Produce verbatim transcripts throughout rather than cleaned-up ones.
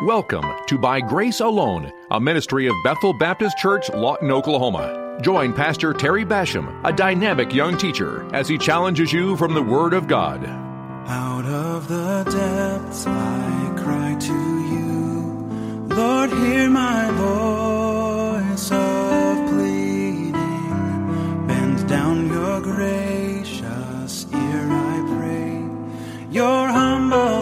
Welcome to By Grace Alone, a ministry of Bethel Baptist Church, Lawton, Oklahoma. Join Pastor Terry Basham, a dynamic young teacher, as he challenges you from the Word of God. Out of the depths I cry to you, Lord, hear my voice of pleading. Bend down your gracious ear, I pray, your humble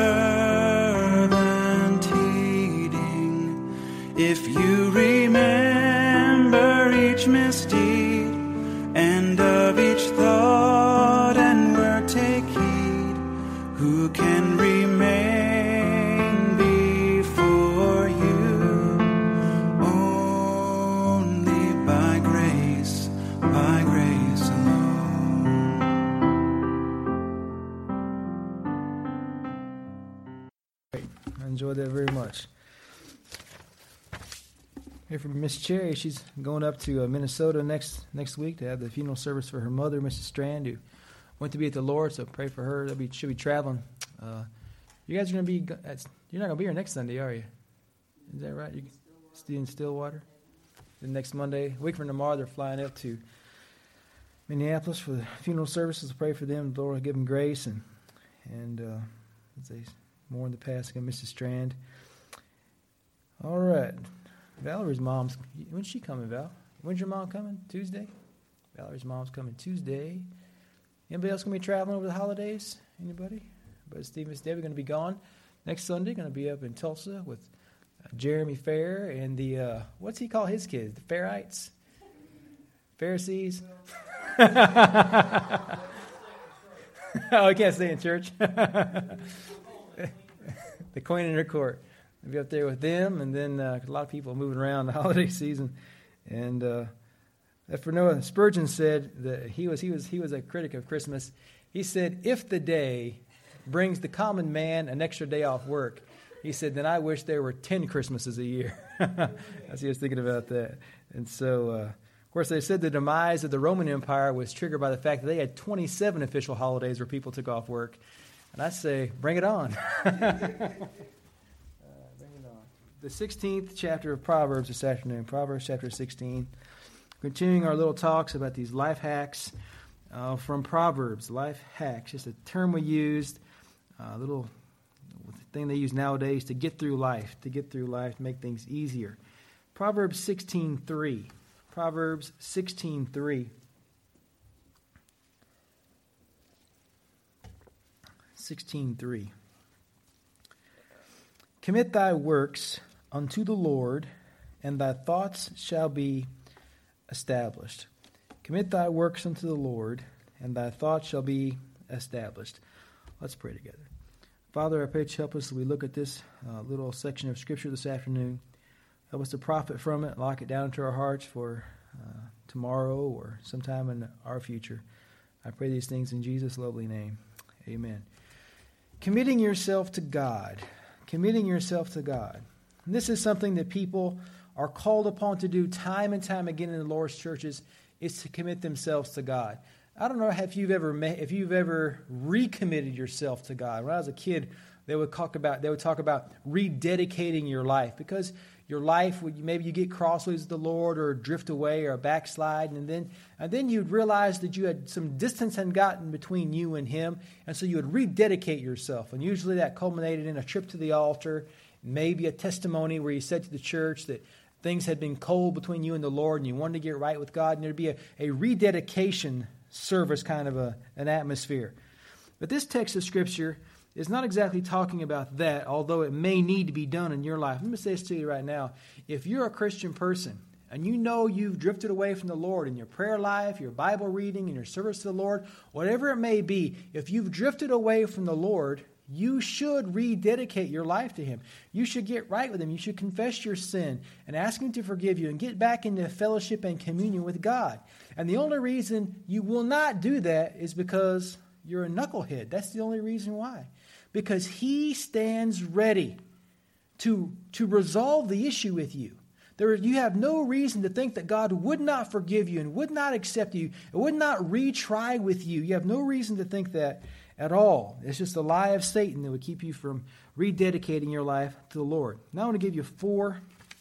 servant heeding. If you remember each misdeed, and of each thought and word take heed, who can remain before you? Only by grace, by grace alone. I enjoyed that very much. Here from Miss Cherry, she's going up to uh, Minnesota next next week to have the funeral service for her mother, Missus Strand, who went to be at the Lord. So pray for her. They'll be, she'll be traveling. Uh, you guys are going to be. You're not going to be here next Sunday, are you? Is that right? You still in Stillwater. The next Monday, a week from tomorrow, they're flying up to Minneapolis for the funeral services. Pray for them. The Lord will give them grace and and uh, as they mourn the passing of Missus Strand. All right. Valerie's mom's, when's she coming, Val? When's your mom coming? Tuesday? Valerie's mom's coming Tuesday. Anybody else going to be traveling over the holidays? Anybody? But Steve and Miss Debbie are going to be gone next Sunday. Going to be up in Tulsa with uh, Jeremy Fair and the, uh, what's he call his kids? The Fairites? Pharisees? Oh, I can't stay in church. The Queen in her court. I'll be up there with them, and then uh, a lot of people moving around the holiday season. And uh, for Noah, Spurgeon said that he was he was he was a critic of Christmas. He said, "If the day brings the common man an extra day off work," he said, "then I wish there were ten Christmases a year." As he was thinking about that. And so, uh, of course, they said the demise of the Roman Empire was triggered by the fact that they had twenty-seven official holidays where people took off work. And I say, bring it on. The sixteenth chapter of Proverbs this afternoon, Proverbs chapter sixteen. Continuing our little talks about these life hacks uh, from Proverbs. Life hacks, just a term we used, a little thing they use nowadays to get through life, to get through life, to make things easier. Proverbs sixteen three. Proverbs sixteen three. sixteen three. Commit thy works unto the Lord, and thy thoughts shall be established. Commit thy works unto the Lord, and thy thoughts shall be established. Let's pray together. Father, I pray that you help us as we look at this uh, little section of Scripture this afternoon. Help us to profit from it, lock it down into our hearts for uh, tomorrow or sometime in our future. I pray these things in Jesus' lovely name. Amen. Committing yourself to God. Committing yourself to God. And this is something that people are called upon to do time and time again in the Lord's churches, is to commit themselves to God. I don't know if you've ever met, if you've ever recommitted yourself to God. When I was a kid, they would talk about they would talk about rededicating your life, because your life, maybe you get crossways with the Lord or drift away or backslide, and then and then you'd realize that you had some distance had gotten between you and Him, and so you would rededicate yourself. And usually that culminated in a trip to the altar, maybe a testimony where you said to the church that things had been cold between you and the Lord and you wanted to get right with God, and there'd be a, a rededication service, kind of a, an atmosphere. But this text of Scripture is not exactly talking about that, although it may need to be done in your life. Let me say this to you right now. If you're a Christian person and you know you've drifted away from the Lord in your prayer life, your Bible reading, and your service to the Lord, whatever it may be, if you've drifted away from the Lord, you should rededicate your life to Him. You should get right with Him. You should confess your sin and ask Him to forgive you and get back into fellowship and communion with God. And the only reason you will not do that is because you're a knucklehead. That's the only reason why. Because He stands ready to, to resolve the issue with you. There, you have no reason to think that God would not forgive you and would not accept you and would not retry with you. You have no reason to think that at all. It's just a lie of Satan that would keep you from, rededicating your life to the Lord. Now I want to give you four,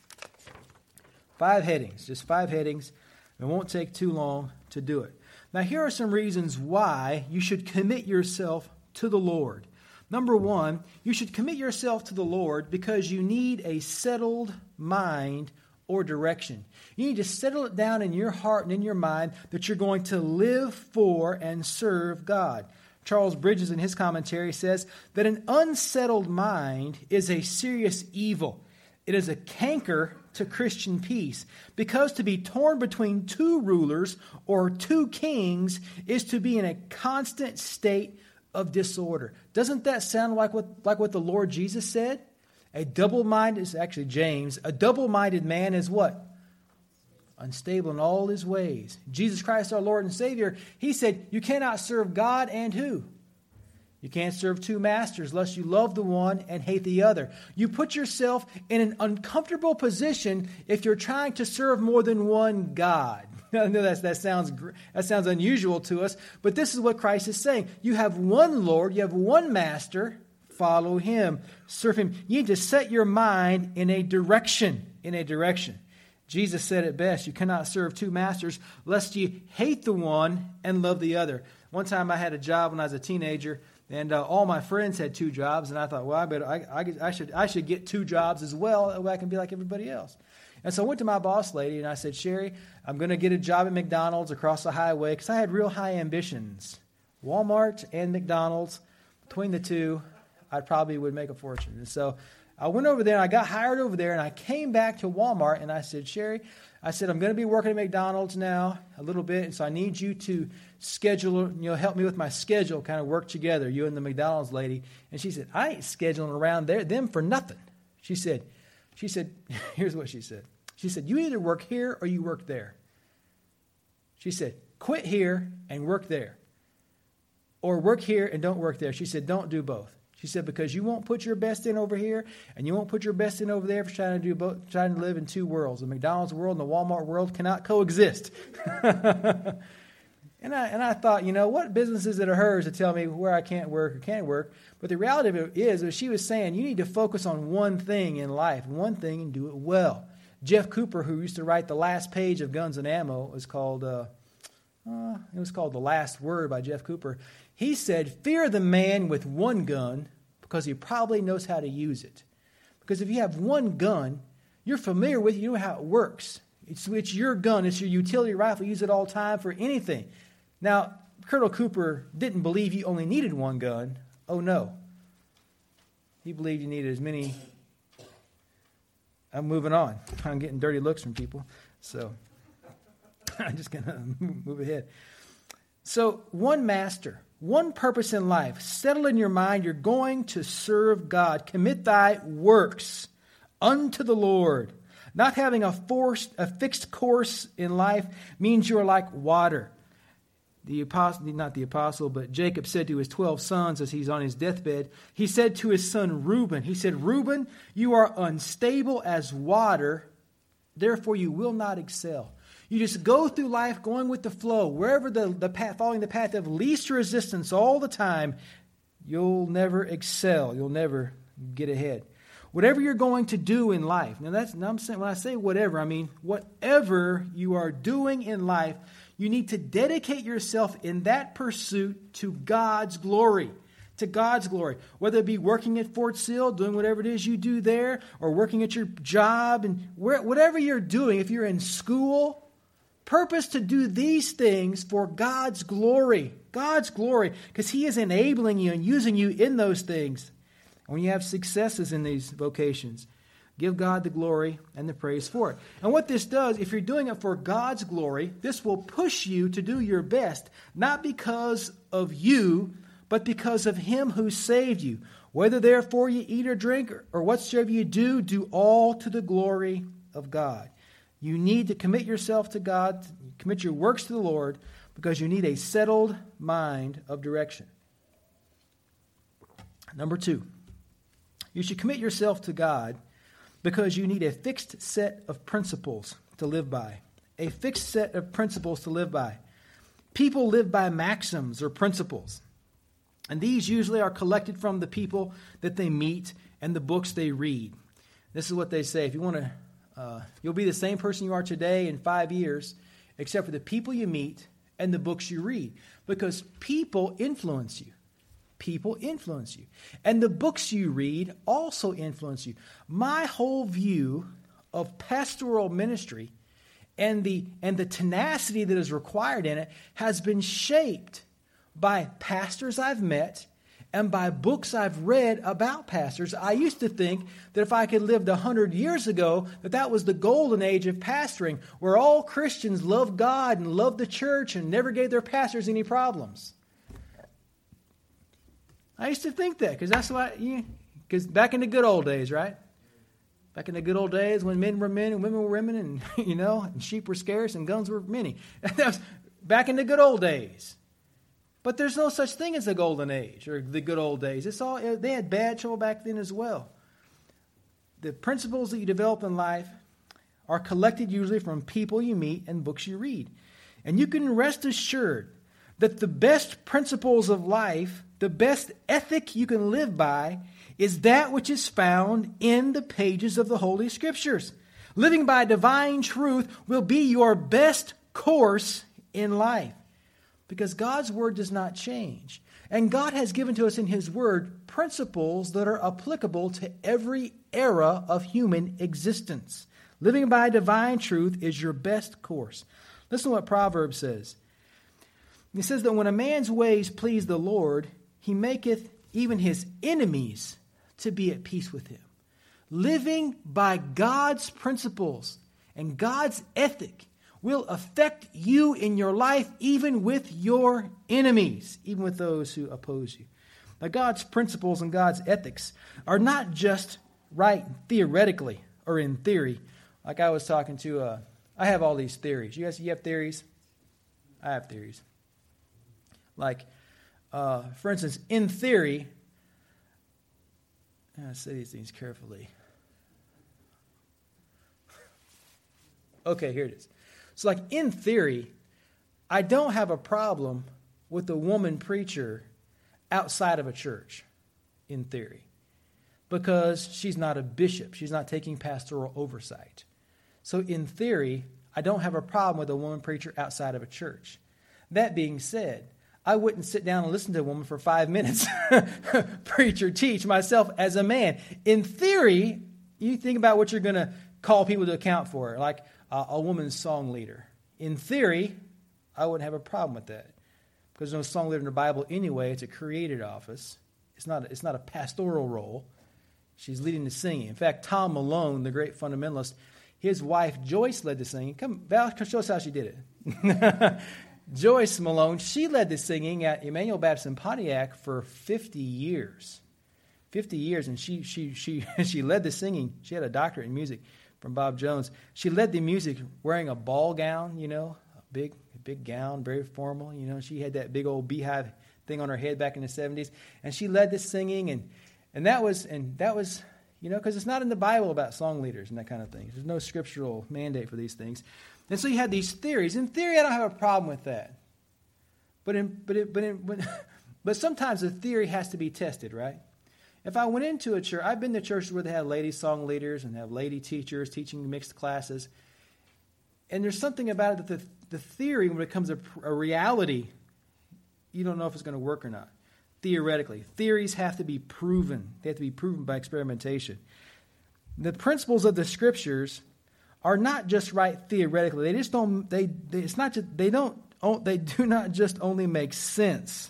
five headings, just five headings. It won't take too long to do it. Now here are some reasons why you should commit yourself to the Lord. Number one, you should commit yourself to the Lord because you need a settled mind or direction. You need to settle it down in your heart and in your mind that you're going to live for and serve God. Charles Bridges in his commentary says that an unsettled mind is a serious evil. It is a canker to Christian peace, because to be torn between two rulers or two kings is to be in a constant state of disorder. Doesn't that sound like what, like what the Lord Jesus said? A double-minded, is actually James, a double-minded man is what? Unstable in all his ways. Jesus Christ, our Lord and Savior, he said, you cannot serve God and who? You can't serve two masters lest you love the one and hate the other. You put yourself in an uncomfortable position if you're trying to serve more than one God. I know that's, that sounds that sounds unusual to us, but this is what Christ is saying. You have one Lord, you have one master, follow him, serve him. You need to set your mind in a direction, in a direction. Jesus said it best, you cannot serve two masters lest you hate the one and love the other. One time I had a job when I was a teenager, and uh, all my friends had two jobs, and I thought, well, I better, I, I, I should, I should get two jobs as well. That way I can be like everybody else. And so I went to my boss lady, and I said, Sherry, I'm going to get a job at McDonald's across the highway because I had real high ambitions. Walmart and McDonald's, between the two, I probably would make a fortune. And so I went over there, and I got hired over there, and I came back to Walmart, and I said, Sherry, I said, I'm going to be working at McDonald's now a little bit, and so I need you to schedule, you know, help me with my schedule, kind of work together, you and the McDonald's lady. And she said, I ain't scheduling around there, them for nothing. She said, she said, here's what she said. She said, you either work here or you work there. She said, quit here and work there. Or work here and don't work there. She said, don't do both. She said, because you won't put your best in over here, and you won't put your best in over there for trying to do both, trying to live in two worlds. The McDonald's world and the Walmart world cannot coexist. and I and I thought, you know, what business is it of hers to tell me where I can't work or can't work? But the reality of it is, is she was saying, you need to focus on one thing in life, one thing, and do it well. Jeff Cooper, who used to write the last page of Guns and Ammo, was called uh, uh, it was called The Last Word by Jeff Cooper. He said, fear the man with one gun because he probably knows how to use it. Because if you have one gun, you're familiar with it, you know how it works. It's, it's your gun, it's your utility rifle, you use it all the time for anything. Now, Colonel Cooper didn't believe you only needed one gun. Oh, no. He believed you needed as many. I'm moving on. I'm getting dirty looks from people. So I'm just going to move ahead. So one master, one purpose in life. Settle in your mind you're going to serve God. Commit thy works unto the Lord. Not having a forced, a fixed course in life means you are like water. The apostle, not the apostle, but Jacob said to his twelve sons as he's on his deathbed, he said to his son Reuben, he said, Reuben, you are unstable as water, therefore you will not excel. You just go through life going with the flow. Wherever the, the path, following the path of least resistance all the time, you'll never excel. You'll never get ahead. Whatever you're going to do in life. Now that's now I'm saying when I say whatever, I mean whatever you are doing in life, you need to dedicate yourself in that pursuit to God's glory. To God's glory. Whether it be working at Fort Sill, doing whatever it is you do there, or working at your job, and where, whatever you're doing, if you're in school, purpose to do these things for God's glory. God's glory. Because He is enabling you and using you in those things. And when you have successes in these vocations, give God the glory and the praise for it. And what this does, if you're doing it for God's glory, this will push you to do your best, not because of you, but because of Him who saved you. Whether therefore you eat or drink or whatsoever you do, do all to the glory of God. You need to commit yourself to God, commit your works to the Lord, because you need a settled mind of direction. Number two, you should commit yourself to God because you need a fixed set of principles to live by. A fixed set of principles to live by. People live by maxims or principles. And these usually are collected from the people that they meet and the books they read. This is what they say. If you want to, uh, you'll be the same person you are today in five years, except for the people you meet and the books you read. Because people influence you. People influence you. And the books you read also influence you. My whole view of pastoral ministry and the, and the tenacity that is required in it has been shaped by pastors I've met and by books I've read about pastors. I used to think that if I could lived a hundred years ago, that that was the golden age of pastoring, where all Christians loved God and loved the church and never gave their pastors any problems. I used to think that because that's what, because back in the good old days, right? Back in the good old days when men were men and women were women, and you know, and sheep were scarce and guns were many. That was back in the good old days. But there's no such thing as the golden age or the good old days. It's all, they had bad trouble back then as well. The principles that you develop in life are collected usually from people you meet and books you read. And you can rest assured that the best principles of life, the best ethic you can live by, is that which is found in the pages of the Holy Scriptures. Living by divine truth will be your best course in life. Because God's Word does not change. And God has given to us in His Word principles that are applicable to every era of human existence. Living by divine truth is your best course. Listen to what Proverbs says. It says that when a man's ways please the Lord, He maketh even his enemies to be at peace with him. Living by God's principles and God's ethic will affect you in your life, even with your enemies, even with those who oppose you. Now, God's principles and God's ethics are not just right theoretically or in theory. Like I was talking to, uh, I have all these theories. You guys, you have theories? I have theories. Like, uh, for instance, in theory, I say these things carefully. Okay, here it is. So like in theory, I don't have a problem with a woman preacher outside of a church, in theory, because she's not a bishop. She's not taking pastoral oversight. So in theory, I don't have a problem with a woman preacher outside of a church. That being said, I wouldn't sit down and listen to a woman for five minutes preach or teach myself as a man. In theory, you think about what you're going to call people to account for, like uh, a woman's song leader. In theory, I wouldn't have a problem with that, because there's no song leader in the Bible anyway. It's a created office. It's not, it's not a pastoral role. She's leading the singing. In fact, Tom Malone, the great fundamentalist, his wife Joyce led the singing. Come, Val, show us how she did it. Joyce Malone, she led the singing at Emmanuel Baptist in Pontiac for fifty years. fifty years, and she she she she led the singing. She had a doctorate in music from Bob Jones. She led the music wearing a ball gown, you know, a big big gown, very formal. You know, she had that big old beehive thing on her head back in the seventies, and she led the singing, and and that was and that was you know, because it's not in the Bible about song leaders and that kind of thing. There's no scriptural mandate for these things. And so you had these theories. In theory, I don't have a problem with that. But in, but it, but in, but, but sometimes the theory has to be tested, right? If I went into a church, I've been to churches where they have lady song leaders and have lady teachers teaching mixed classes. And there's something about it that the, the theory, when it becomes a, a reality, you don't know if it's going to work or not. Theoretically, theories have to be proven. They have to be proven by experimentation. The principles of the Scriptures are not just right theoretically. They just don't. They, they it's not just they don't. They do not just only make sense.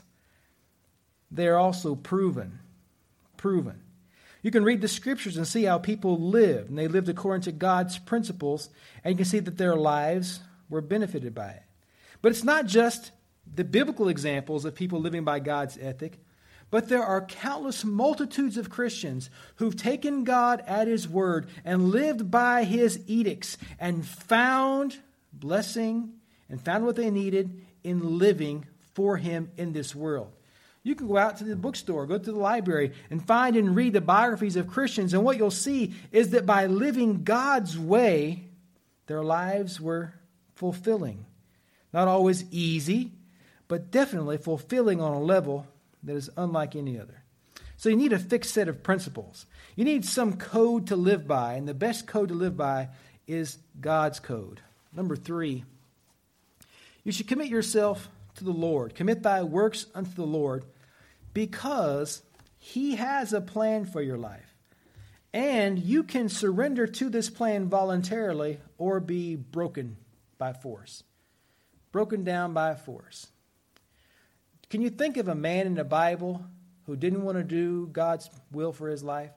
They are also proven. Proven. You can read the Scriptures and see how people lived, and they lived according to God's principles, and you can see that their lives were benefited by it. But it's not just the biblical examples of people living by God's ethic, but there are countless multitudes of Christians who've taken God at His word and lived by His edicts and found blessing and found what they needed in living for Him in this world. You can go out to the bookstore, go to the library, and find and read the biographies of Christians, and what you'll see is that by living God's way, their lives were fulfilling. Not always easy, but definitely fulfilling on a level that is unlike any other. So you need a fixed set of principles. You need some code to live by, and the best code to live by is God's code. Number three, you should commit yourself to the Lord. Commit thy works unto the Lord, because he has a plan for your life. And you can surrender to this plan voluntarily or be broken by force. Broken down by force. Can you think of a man in the Bible who didn't want to do God's will for his life?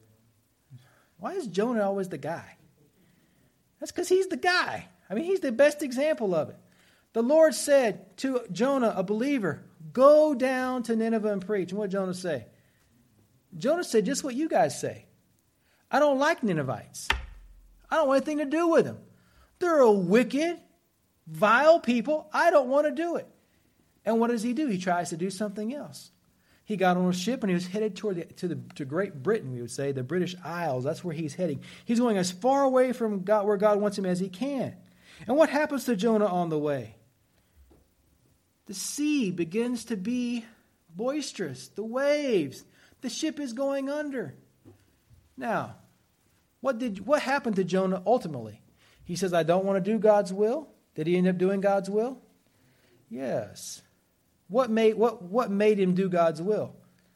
Why is Jonah always the guy? That's because he's the guy. I mean, he's the best example of it. The Lord said to Jonah, a believer, go down to Nineveh and preach. And what did Jonah say? Jonah said just what you guys say. I don't like Ninevites. I don't want anything to do with them. They're a wicked, vile people. I don't want to do it. And what does he do? He tries to do something else. He got on a ship and he was headed toward the, to the to Great Britain, we would say, the British Isles. That's where he's heading. He's going as far away from God, where God wants him as he can. And what happens to Jonah on the way? The sea begins to be boisterous. The waves. The ship is going under. Now, what did what happened to Jonah ultimately? He says, I don't want to do God's will. Did he end up doing God's will? Yes. What made what what made him do God's will?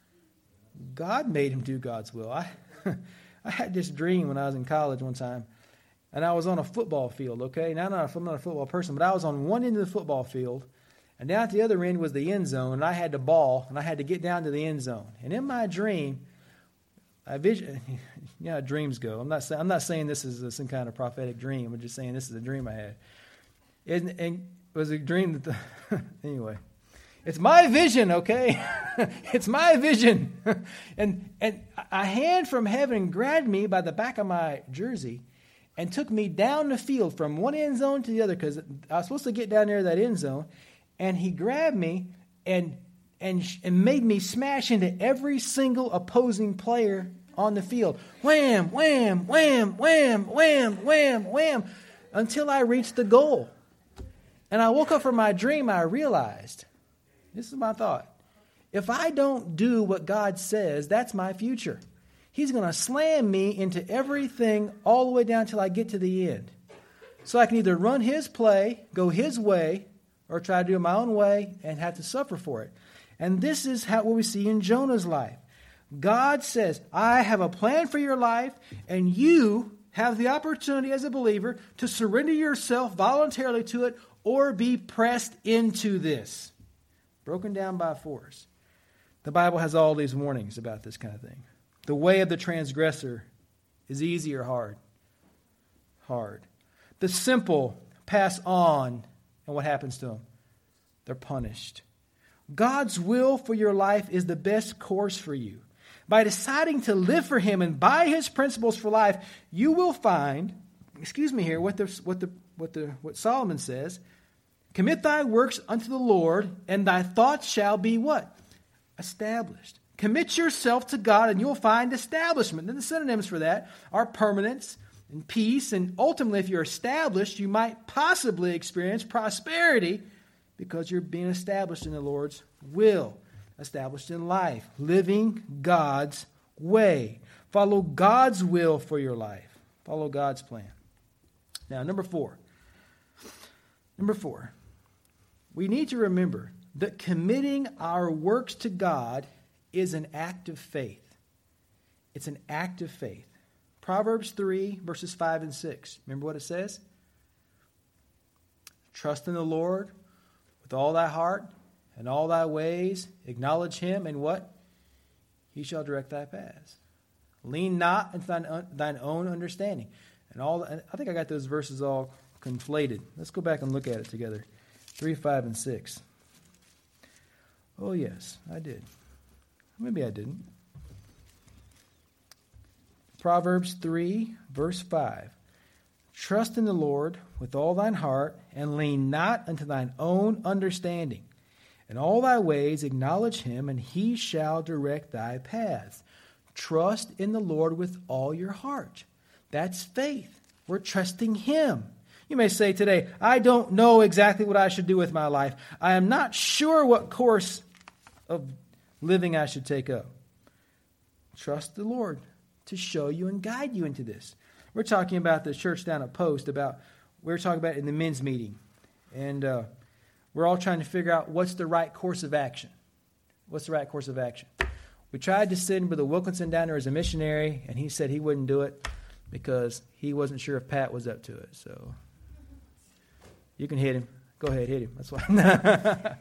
God made him do God's will. I I had this dream when I was in college one time, and I was on a football field, okay? Now, I'm not, I'm not a football person, but I was on one end of the football field, and down at the other end was the end zone, and I had the ball, and I had to get down to the end zone. And in my dream, I vision, you know how dreams go. I'm not, I'm not saying this is a, some kind of prophetic dream. I'm just saying this is a dream I had. And, and it was a dream that, the, anyway. It's my vision, okay? It's my vision. and and a hand from heaven grabbed me by the back of my jersey and took me down the field from one end zone to the other, because I was supposed to get down there to that end zone. And he grabbed me and, and, and made me smash into every single opposing player on the field. Wham, wham, wham, wham, wham, wham, wham, until I reached the goal. And I woke up from my dream, I realized, this is my thought. If I don't do what God says, that's my future. He's going to slam me into everything all the way down till I get to the end. So I can either run his play, go his way, or try to do it my own way and have to suffer for it. And this is how, what we see in Jonah's life. God says, I have a plan for your life, and you have the opportunity as a believer to surrender yourself voluntarily to it or be pressed into this. Broken down by force. The Bible has all these warnings about this kind of thing. The way of the transgressor is easy or hard? Hard. The simple pass on, and what happens to them? They're punished. God's will for your life is the best course for you. By deciding to live for him and by his principles for life, you will find, excuse me here, what the what the what the what Solomon says. Commit thy works unto the Lord, and thy thoughts shall be what? Established. Commit yourself to God, and you'll find establishment. And the synonyms for that are permanence and peace. And ultimately, if you're established, you might possibly experience prosperity because you're being established in the Lord's will. Established in life. Living God's way. Follow God's will for your life. Follow God's plan. Now, number four. Number four. We need to remember that committing our works to God is an act of faith. It's an act of faith. Proverbs three, verses five and six. Remember what it says? Trust in the Lord with all thy heart and all thy ways. Acknowledge him, and what? He shall direct thy paths. Lean not into thine, thine own understanding. And all. I think I got those verses all conflated. Let's go back and look at it together. three, five, and six. Oh, yes, I did. Maybe I didn't. Proverbs three, verse five. Trust in the Lord with all thine heart, and lean not unto thine own understanding. In all thy ways acknowledge him, and he shall direct thy paths. Trust in the Lord with all your heart. That's faith. We're trusting him. You may say today, I don't know exactly what I should do with my life. I am not sure what course of living I should take up. Trust the Lord to show you and guide you into this. We're talking about the church down at Post, about, we're talking about in the men's meeting. And uh, we're all trying to figure out what's the right course of action. What's the right course of action? We tried to send Brother Wilkinson down there as a missionary, and he said he wouldn't do it because he wasn't sure if Pat was up to it. So you can hit him. Go ahead, hit him. That's why.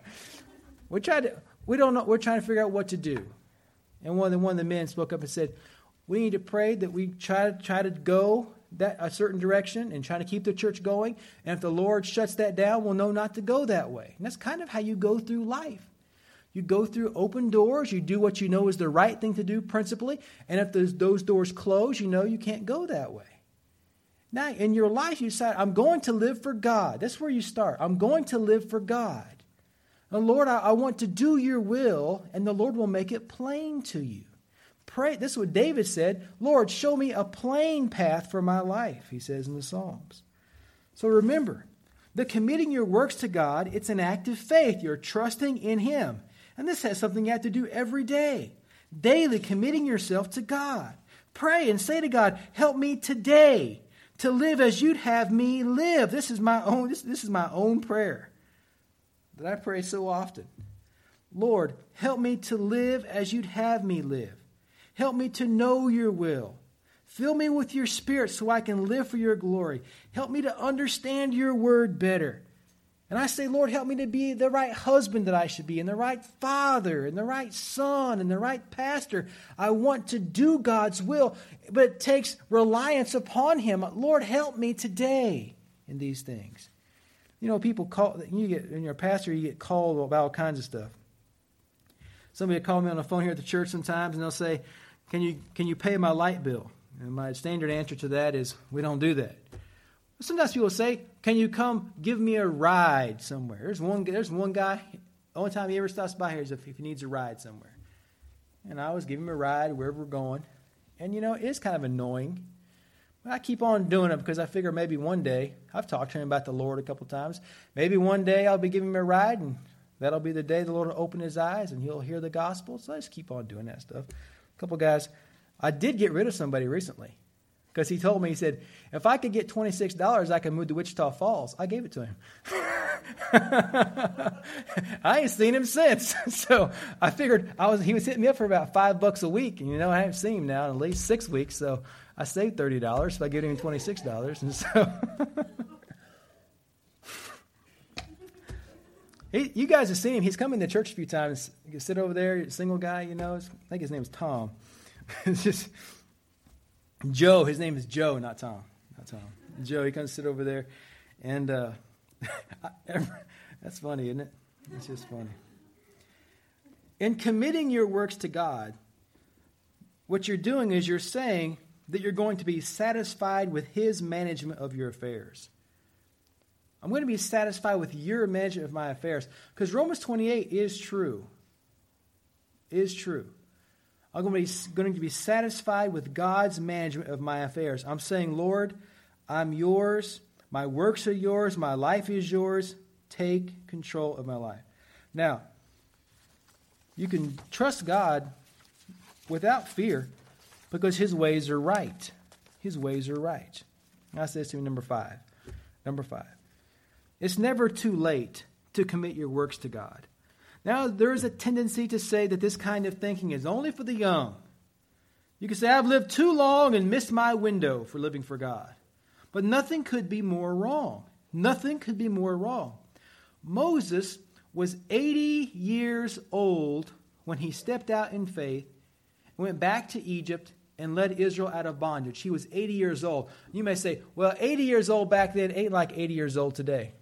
we tried to. We don't know. We're trying to figure out what to do. And one of the one of the men spoke up and said, "We need to pray that we try to try to go that a certain direction and try to keep the church going. And if the Lord shuts that down, we'll know not to go that way." And that's kind of how you go through life. You go through open doors. You do what you know is the right thing to do principally. And if those, those doors close, you know you can't go that way. Now, in your life, you decide, I'm going to live for God. That's where you start. I'm going to live for God. And Lord, I, I want to do your will, and the Lord will make it plain to you. Pray. This is what David said. Lord, show me a plain path for my life, he says in the Psalms. So remember, the committing your works to God, it's an act of faith. You're trusting in him. And this has something you have to do every day. Daily committing yourself to God. Pray and say to God, help me today to live as you'd have me live. This is my own, this, this is my own prayer that I pray so often. Lord, help me to live as you'd have me live. Help me to know your will. Fill me with your Spirit so I can live for your glory. Help me to understand your word better. And I say, Lord, help me to be the right husband that I should be, and the right father, and the right son, and the right pastor. I want to do God's will, but it takes reliance upon him. Lord, help me today in these things. You know, people call, you get, when you're a pastor, you get called about all kinds of stuff. Somebody will call me on the phone here at the church sometimes, and they'll say, can you can you pay my light bill? And my standard answer to that is, we don't do that. Sometimes people say, can you come give me a ride somewhere? There's one There's one guy, the only time he ever stops by here is if, if he needs a ride somewhere. And I always give him a ride wherever we're going. And, you know, it's kind of annoying. But I keep on doing it because I figure maybe one day, I've talked to him about the Lord a couple times, maybe one day I'll be giving him a ride, and that'll be the day the Lord will open his eyes and he'll hear the gospel. So I just keep on doing that stuff. A couple guys, I did get rid of somebody recently. Because he told me, he said, if I could get twenty-six dollars, I could move to Wichita Falls. I gave it to him. I ain't seen him since. So I figured I was he was hitting me up for about five bucks a week. And, you know, I haven't seen him now in at least six weeks. So I saved thirty dollars by giving him twenty-six dollars. And so he, you guys have seen him. He's come into church a few times. You can sit over there, single guy, you know. I think his name is Tom. It's just... Joe, his name is Joe, not Tom. Not Tom. Joe, he comes sit over there. And uh, that's funny, isn't it? It's just funny. In committing your works to God, what you're doing is you're saying that you're going to be satisfied with his management of your affairs. I'm going to be satisfied with your management of my affairs. Because Romans twenty-eight is true. Is true. I'm going to, be, going to be satisfied with God's management of my affairs. I'm saying, Lord, I'm yours. My works are yours. My life is yours. Take control of my life. Now, you can trust God without fear because his ways are right. His ways are right. Now, says to me, number five. Number five. It's never too late to commit your works to God. Now, there is a tendency to say that this kind of thinking is only for the young. You can say, I've lived too long and missed my window for living for God. But nothing could be more wrong. Nothing could be more wrong. Moses was eighty years old when he stepped out in faith and went back to Egypt and led Israel out of bondage. He was eighty years old. You may say, well, eighty years old back then ain't like eighty years old today.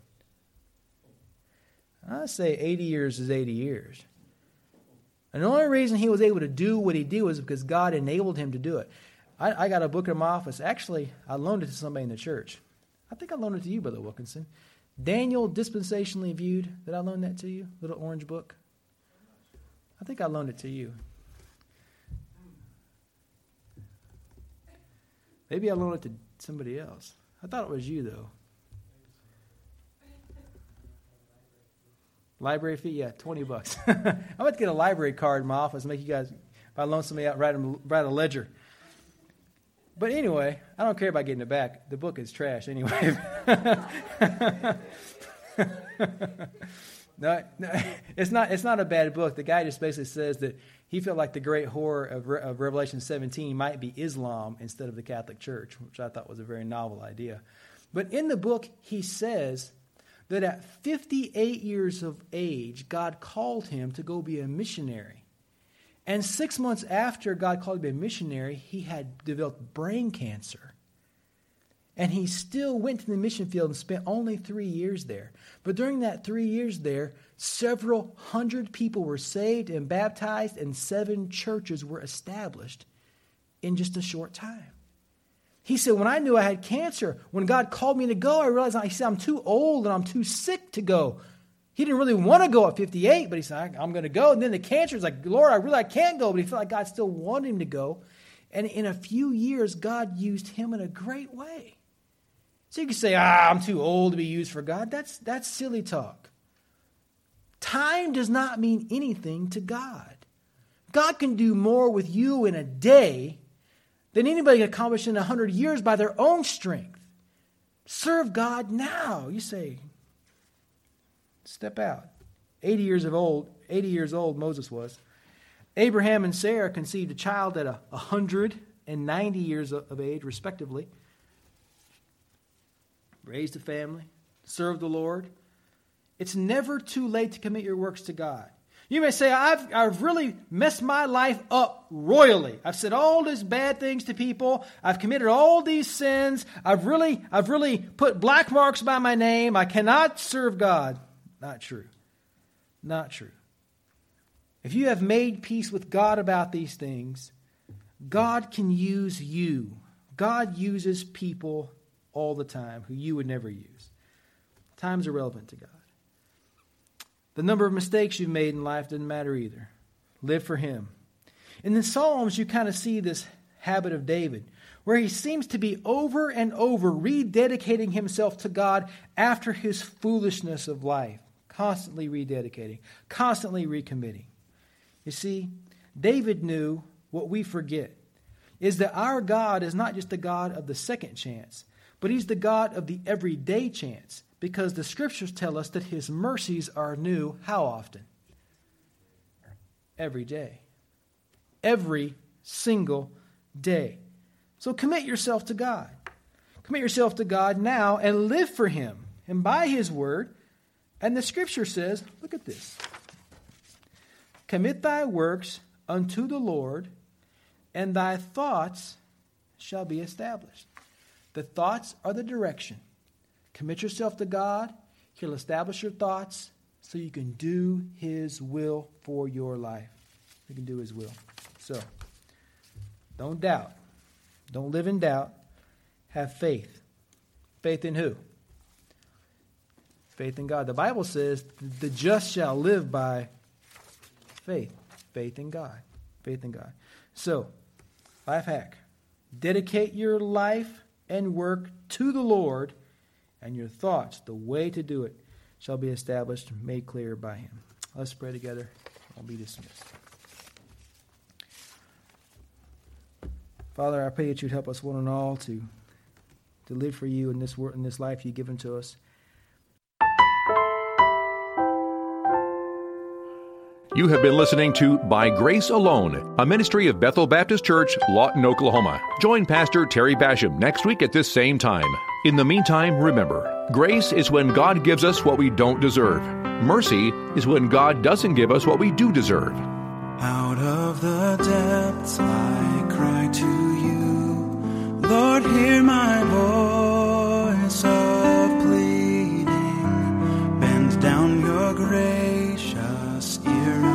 I say eighty years is eighty years. And the only reason he was able to do what he did was because God enabled him to do it. I, I got a book in my office. Actually, I loaned it to somebody in the church. I think I loaned it to you, Brother Wilkinson. Daniel Dispensationally Viewed. Did I loan that to you? Little orange book. I think I loaned it to you. Maybe I loaned it to somebody else. I thought it was you, though. Library fee? Yeah, twenty bucks. I'm about to get a library card in my office and make you guys, if I loan somebody out, write, them, write a ledger. But anyway, I don't care about getting it back. The book is trash anyway. no, no, it's not It's not a bad book. The guy just basically says that he felt like the great horror of, of Revelation seventeen might be Islam instead of the Catholic Church, which I thought was a very novel idea. But in the book, he says that at fifty-eight years of age, God called him to go be a missionary. And six months after God called him to be a missionary, he had developed brain cancer. And he still went to the mission field and spent only three years there. But during that three years there, several hundred people were saved and baptized, and seven churches were established in just a short time. He said, when I knew I had cancer, when God called me to go, I realized, he said, I'm too old and I'm too sick to go. He didn't really want to go at fifty-eight, but he said, I'm going to go. And then the cancer is like, Lord, I really I can't go. But he felt like God still wanted him to go. And in a few years, God used him in a great way. So you can say, ah, I'm too old to be used for God. That's, that's silly talk. Time does not mean anything to God. God can do more with you in a day than anybody can accomplish in a hundred years by their own strength. Serve God now. You say, step out. eighty years of old, eighty years old Moses was. Abraham and Sarah conceived a child at a one hundred ninety years of age, respectively. Raised a family, served the Lord. It's never too late to commit your works to God. You may say, I've, I've really messed my life up royally. I've said all these bad things to people. I've committed all these sins. I've really, I've really put black marks by my name. I cannot serve God. Not true. Not true. If you have made peace with God about these things, God can use you. God uses people all the time who you would never use. Time's irrelevant to God. The number of mistakes you've made in life doesn't matter either. Live for Him. In the Psalms, you kind of see this habit of David, where he seems to be over and over rededicating himself to God after his foolishness of life. Constantly rededicating, constantly recommitting. You see, David knew what we forget is that our God is not just the God of the second chance, but He's the God of the everyday chance, because the Scriptures tell us that His mercies are new how often? Every day. Every single day. So commit yourself to God. Commit yourself to God now and live for Him and by His word. And the Scripture says, look at this. Commit thy works unto the Lord, and thy thoughts shall be established. The thoughts are the direction. Commit yourself to God. He'll establish your thoughts so you can do His will for your life. You can do His will. So, don't doubt. Don't live in doubt. Have faith. Faith in who? Faith in God. The Bible says the just shall live by faith. Faith in God. Faith in God. So, life hack. Dedicate your life and work to the Lord, and your thoughts, the way to do it, shall be established, made clear by Him. Let's pray together. I'll be dismissed. Father, I pray that You'd help us one and all to, to live for You in this world, in this life You've given to us. You have been listening to By Grace Alone, a ministry of Bethel Baptist Church, Lawton, Oklahoma. Join Pastor Terry Basham next week at this same time. In the meantime, remember, grace is when God gives us what we don't deserve. Mercy is when God doesn't give us what we do deserve. Out of the depths I cry to You, Lord, hear my voice of pleading. Bend down Your gracious ear